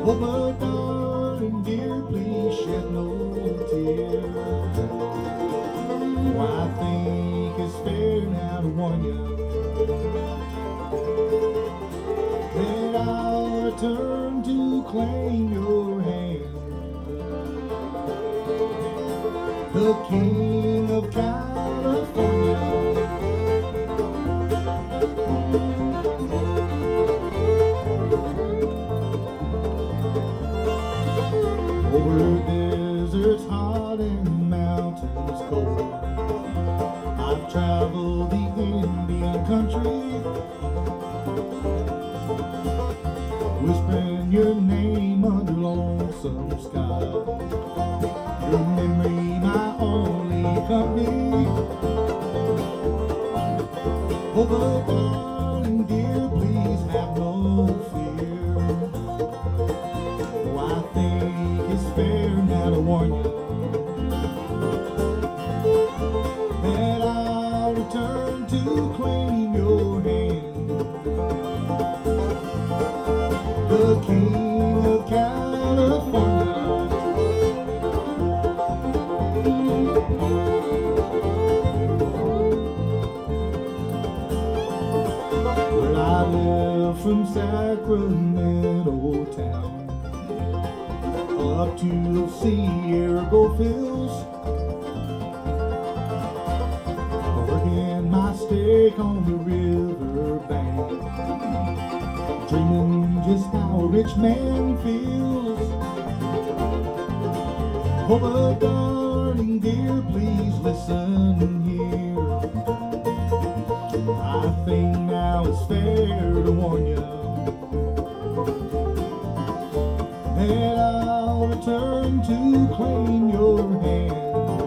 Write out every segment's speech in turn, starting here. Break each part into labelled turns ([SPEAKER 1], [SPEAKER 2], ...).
[SPEAKER 1] Oh, but darling dear, please shed no tear. For I think it's fair now to warn you that I'll return to claim your hand. The King of California. Over deserts hot and mountains cold, I've traveled the Indian country, whispering your name under lonesome skies. Your memory, my only company. Oh, but darling dear, please have no fear. Oh, I think it's fair now to warn you that I'll return to claim your hand. The King of California. Well, I live from Sacramento town up to Sierra Gold Hills, working my stake on the river bank, dreaming just how a rich man feels. Oh, but darling dear, please listen here. I think now it's fair to warn you that I'll return to claim your hand.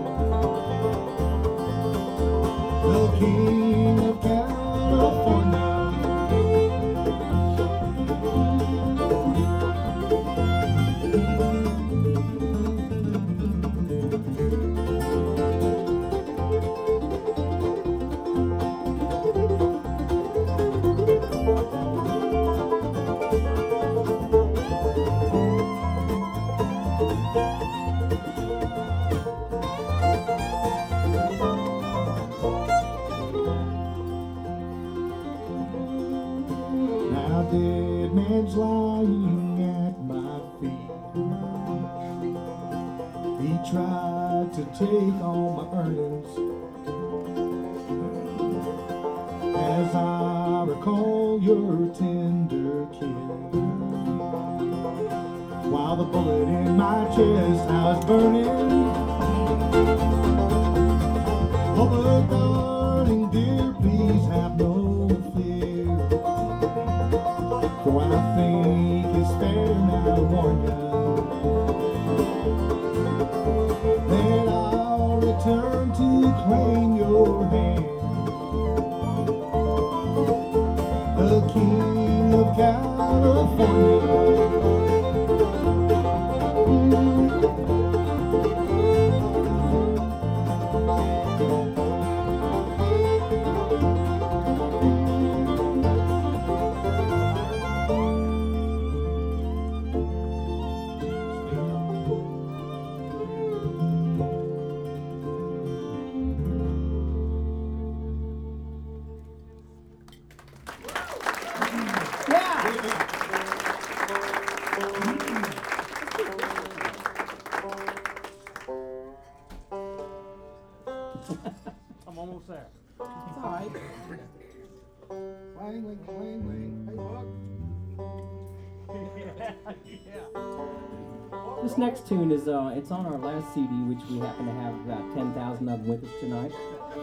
[SPEAKER 1] The King of California. Now dead man's lying at my feet. He tried to take all my earnings. As I recall your tender kiss, while the bullet in my chest now is burning. Oh, but darling dear, please have no fear. For I think it's fair now to warn you that I'll return to claim your hand. The King of California.
[SPEAKER 2] I'm almost there.
[SPEAKER 3] It's all right.
[SPEAKER 1] Wang, wang, wang, wang. Hey, Buck.
[SPEAKER 3] This next tune is it's on our last CD, which we happen to have about 10,000 of them with us tonight.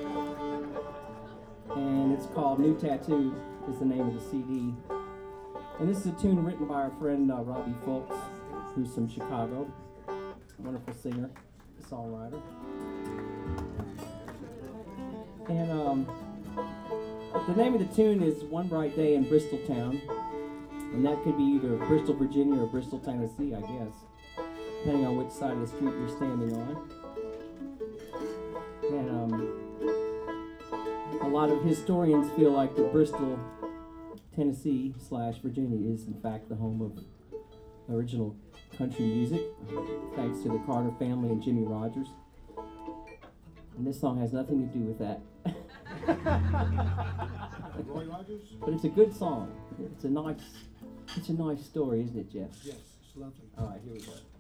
[SPEAKER 3] And it's called New Tattoo, is the name of the CD. And this is a tune written by our friend Robbie Fulks, who's from Chicago. Wonderful singer, songwriter. And the name of the tune is One Bright Day in Bristol Town. And that could be either Bristol, Virginia or Bristol, Tennessee, I guess, depending on which side of the street you're standing on. And a lot of historians feel like that Bristol, Tennessee / Virginia is in fact the home of original country music, thanks to the Carter family and Jimmy Rogers. And this song has nothing to do with that.
[SPEAKER 1] Roy Rogers?
[SPEAKER 3] But it's a good song. It's a nice story, isn't it, Jeff?
[SPEAKER 1] Yes, it's lovely.
[SPEAKER 3] All right, here we go.